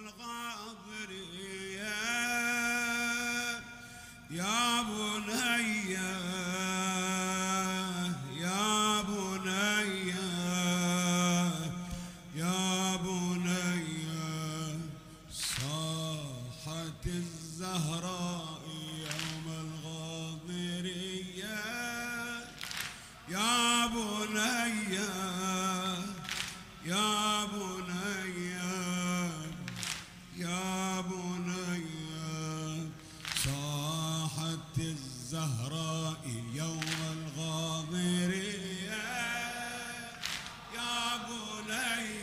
الغاضرية يا بني يا بني يا بني صاحت الزهراء يوم الغاضرية يا بني يا بني يا بني صاحت الزهراء يوم الغاضرية يا بني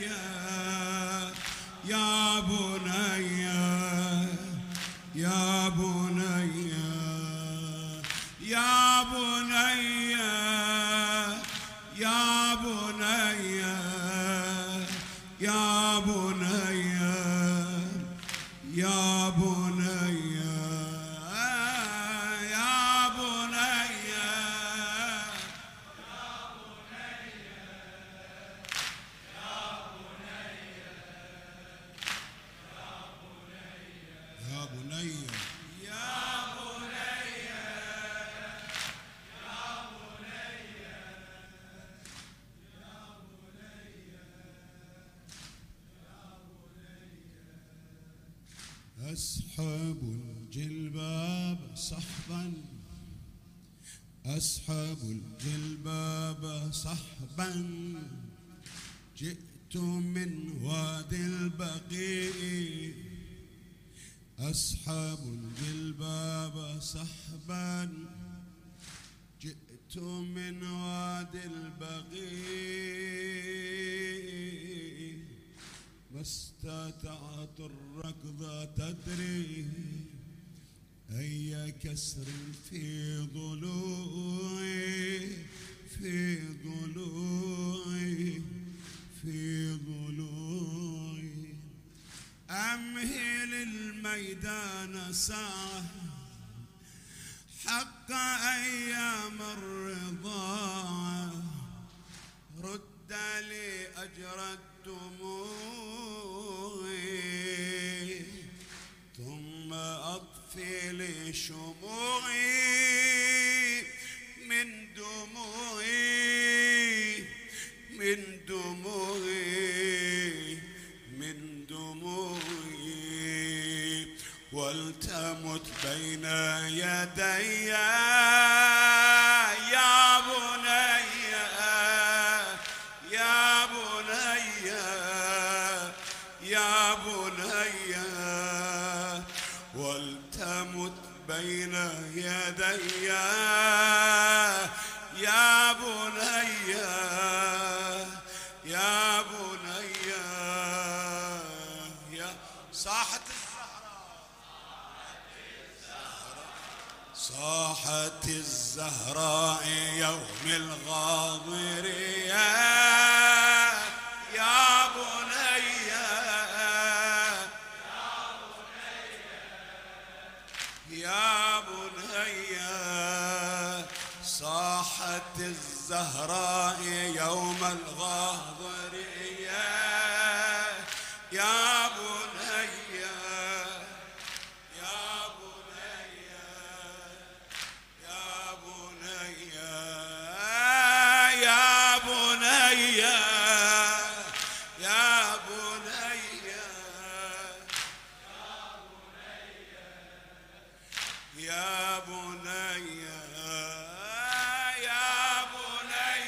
يا بني يا بني يا بني يا بني يا بني يا بني يا بني يا بني أسحب الجلباب صحبا أسحب الجلباب صحبا جئت من وادي البقيع أسحب الجلباب صحبا جئت من وادي البقيع ما استطعت الركض تدري أي كسر في ضلوعي في ضلوعي في ضلوعي أمهل الميدان ساعة حق أيام الرضاعة رد لي أجر دموعي ثم أطفي لي شموعي من دموعي من دموعي من دموعي ولتمت بين يدي يا بني يا بني يا بني ولتمت بين يدي يا بني يا بني يا صاحت صاحت الزهراء يوم الغاضرية يا بني يا بني صاحت الزهراء يوم الغاضرية يا بني يا بني يا بني يا بني يا بني يا بني يا بني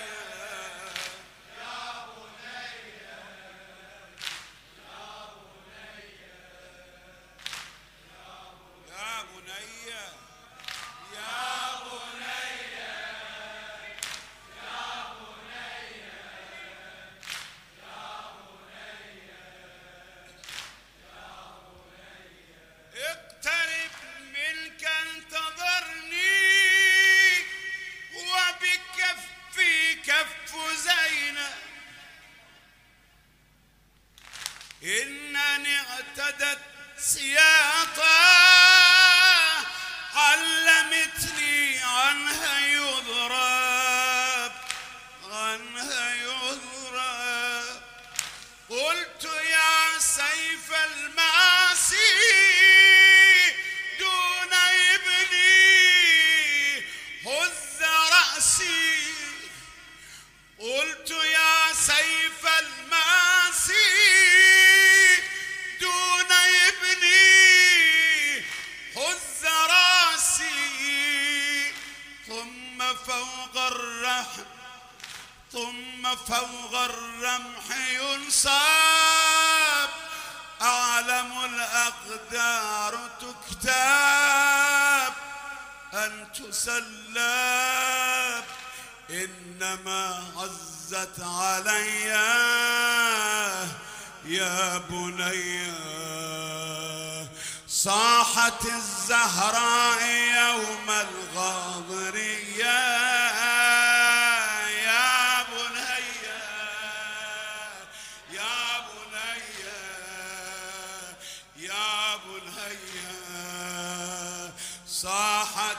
إنني اعتدت سياطة علمتني عنها يضرب عنها يضرب. قلت يا سيف قلت يا سيف الماسي دون ابني هز راسي ثم فوق الرمح ينصاب أعلم الأقدار تكتب أن تسلب إنما عزت علي يا بني صاحت الزهراء يوم الغاضرية يا بني يا بني يا بني صاحت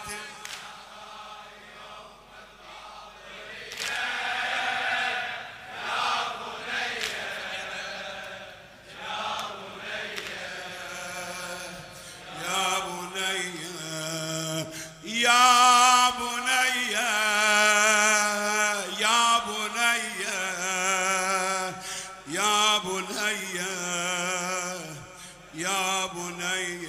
يا بني يا بني يا بني يا بني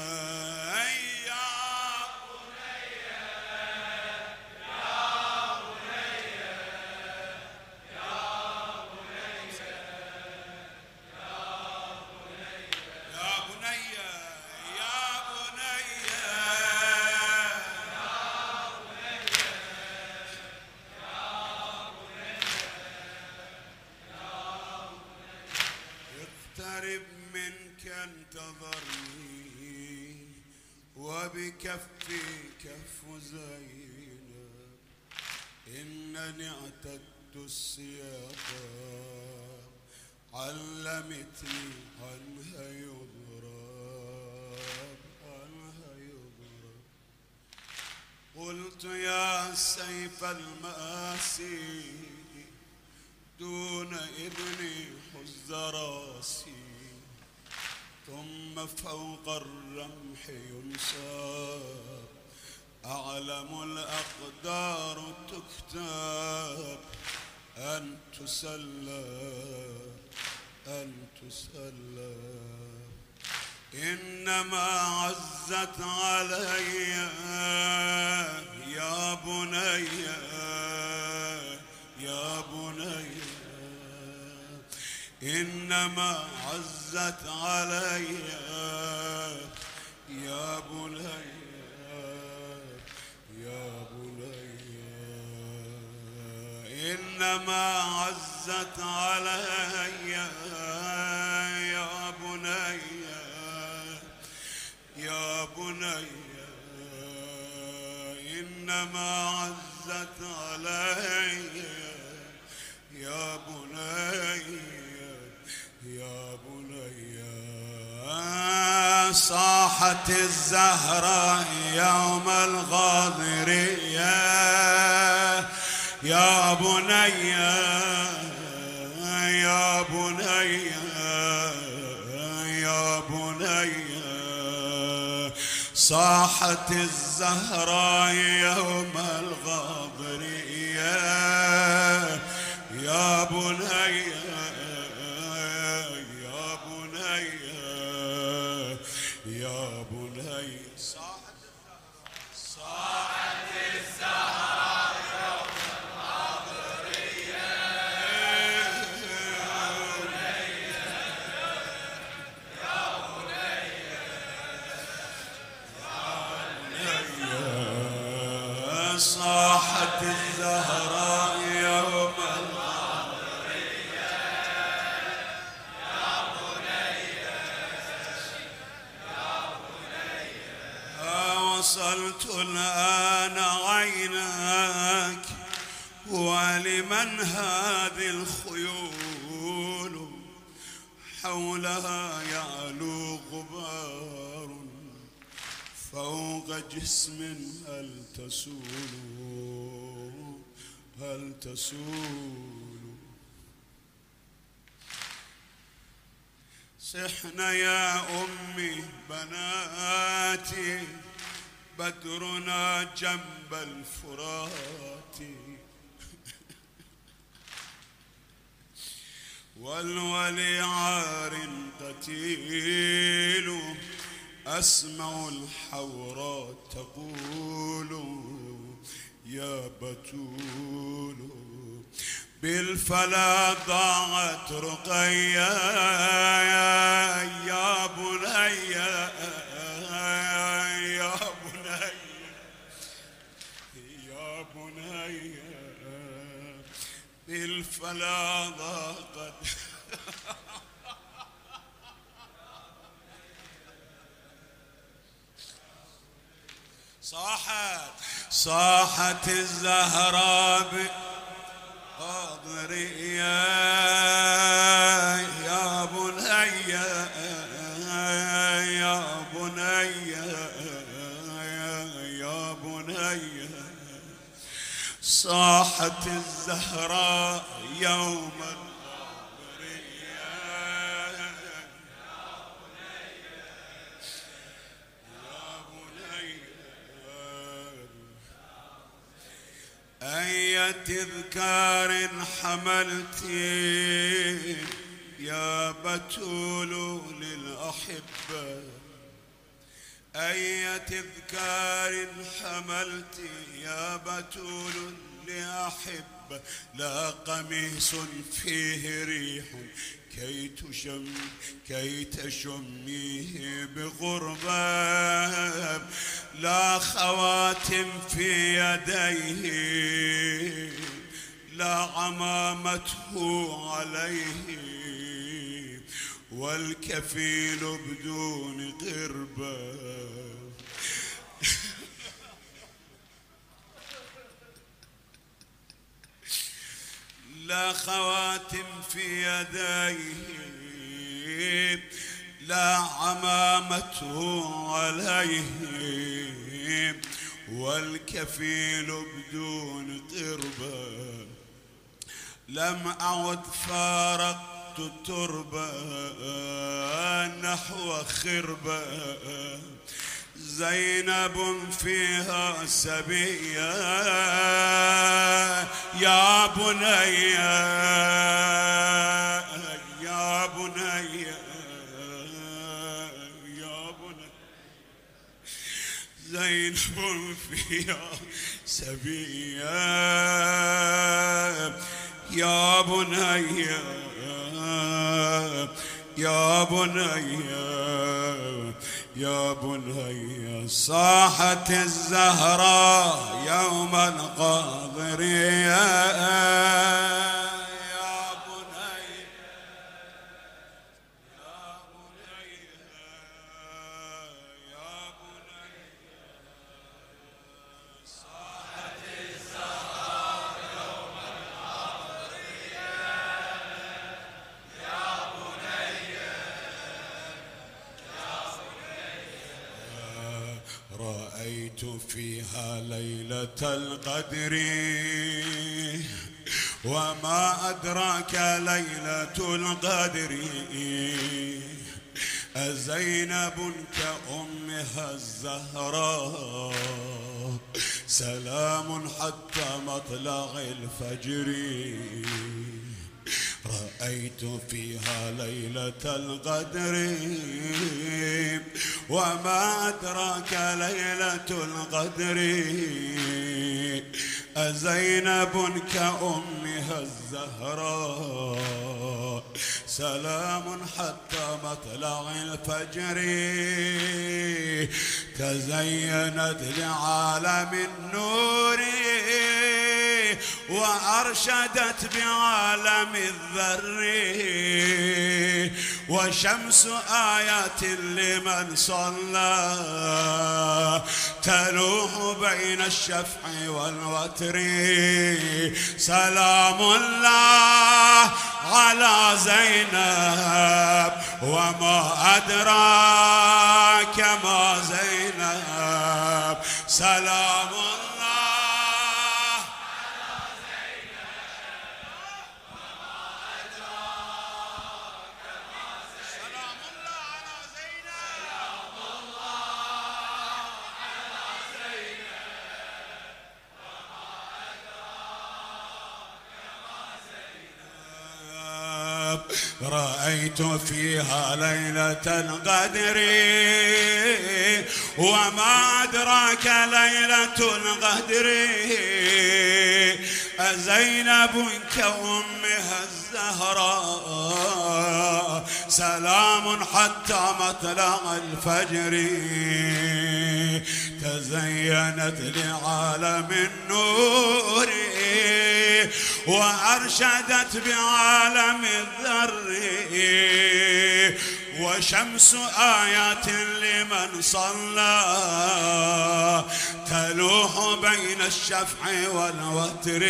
اقترب منك انتظرني وبكفي كف زينب إنني اعتدت السياقة علمتني عنها يضرب قلت يا سيف المآسي دون ابني حز راسي ثم فوق الرمح ينساب أعلم الأقدار تكتب أن تسلى إنما عزت علي يا بني يا بني إنما عزت علي يا بني يا بني إنما عزت علي يا بني يا بني إنما عزت علي يا بني يا بني صاحت الزهراء يوم الغاضرية يا بني يا بني يا بني صاحت الزهراء يوم الغاضرية يا بني يا بني يا بني صاحت الزهراء يوم الغاضرية يا بني صاحت الزهراء يوم وصلت الآن عيناك ولمن هذه الخيول حولها يعلو غبار فوق جسم هل تسول صحن يا أمي بناتي بدرنا جنب الفرات والولي عار قتيل، أسمع الحوراء تقول يا بتول، بالفلا ضاعت رقيا يا بني يا بني يا بني، بالفلا ضاقت صاحت الزهراء بقدري يا بني يا بني يا بني، صاحت الزهراء يوم أي تذكار حملتي يا بتول للأحبة، أي تذكار حملتي يا بتول لأحبة، لا قميص فيه ريح كي تشميه بغربة، لا خواتم في يديه، لا عمامته عليه، والكفيل بدون قربة. لا خواتم في يديه، لا عمامته عليه، والكفيل بدون قربة. لم أعد فارقت التربة نحو خربة، زينب فيها سبيا يا بني يا بني يا بني، زينب فيها سبيا يا بني يا بني يا بني، صاحت الزهراء يوم القاضرية يا بني يا بني يا بني، صاحت الزهراء يوم القاضرية يا بني رأيت فيها ليلة القدر، وما أدراك ليلة القدر، أزينب كأمها الزهراء، سلام حتى مطلع الفجر. رأيت فيها ليلة القدر، وما أدراك ليلة القدر، أزينب كأمها الزهراء، سلام حتى مطلع الفجر، تزينت لعالم النور، وأرشدت بعالم الذر، وشمس آيات لمن صلى، تلوح بين الشفع والوتر، سلام الله على زينب، وما أدراك ما زينب، سلام الله رأيت فيها ليلة القدر وما أدراك ليلة القدر أزينب كأمها الزهراء سلام حتى مطلع الفجر تزينت لعالم النور وأرشدت بعالم الذر وشمس آيات لمن صلى تلوح بين الشفع والوتر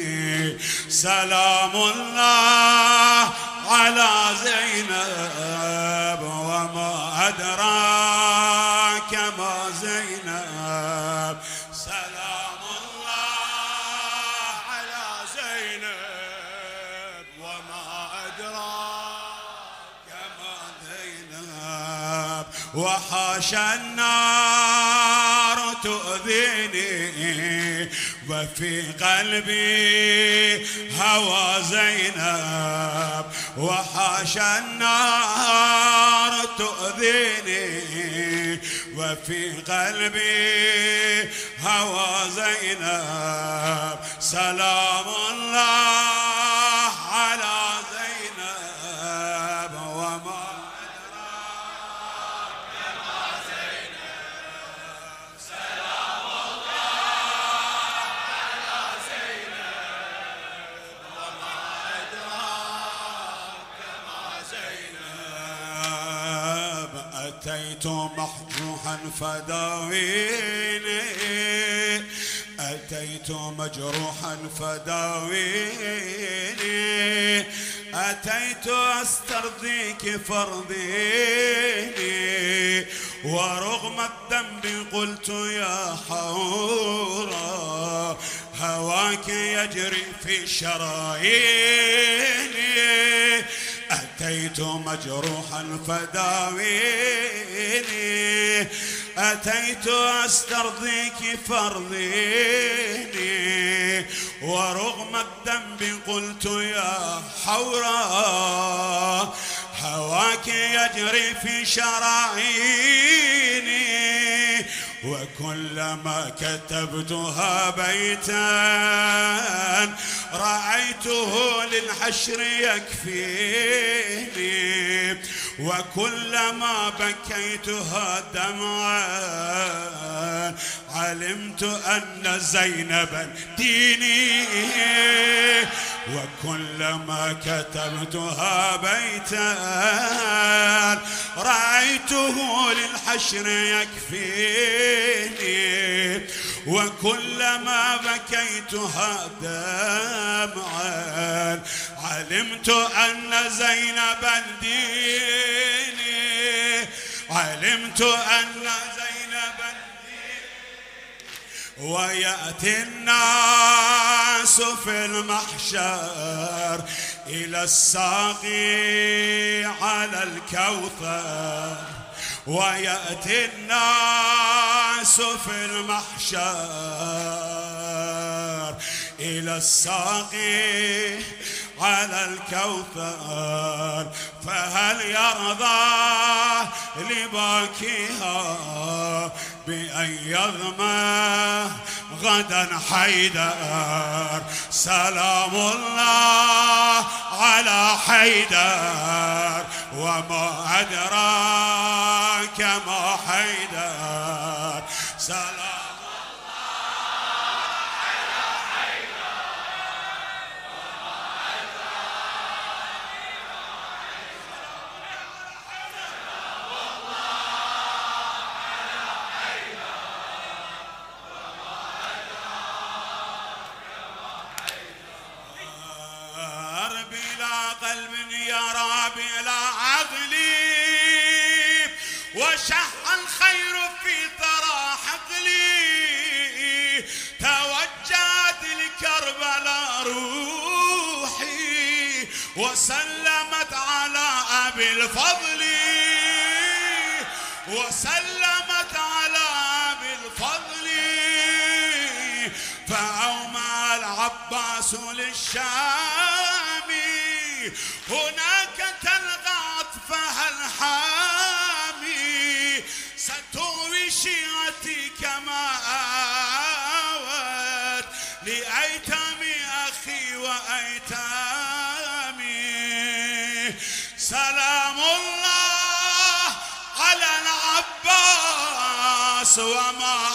سلام الله على زينب وما أدراك ما زينب سلام الله على زينب وما أدراك ما زينب وحاشا النار تؤذيني وفي قلبي هوى زينب وحاشا النار تؤذيني وفي قلبي هوى زينب سلام الله على زينب وما أدراك ما زينب سلام الله على زينب وما أدراك ما زينب أتيت محجوحا فداويني أتيت مجروحا فداويني أتيت أسترضيك فرضيني ورغم الذنب قلت يا حورا هواك يجري في شراييني أتيت مجروحا فداويني أتيت أسترضيك فرضيني ورغم الذنب قلت يا حورا هواك يجري في شراييني وكلما كتبتها بيتا رأيته للحشر يكفيني وكلما بكيتها دمعا علمت أن زينبا ديني وكلما كتبتها بيتا رأيته للحشر يكفيني وكلما بكيتها دمعا علمت أن زينبا ديني علمت أن زينبا ديني ويأتي الناس في المحشر إلى الساقي على الكوثر ويأتي الناس في المحشر إلى الساقي على الكوثر فهل يرضى لباكيها بأن يظمأ غدا حيدر سلام الله على حيدر وما أدراك ما حيدر سلام قلب يرى بلا عقلي وشح الخير في ثرى حقلي توجهت لكربلاء روحي وسلمت على أبي الفضل وسلمت على أبي الفضل فأومى العباس للشام هنا الغطفها الحامي ستغوي شيعتي كما آوت لأيتام أخي وأيتامي. سلام الله على العباس وما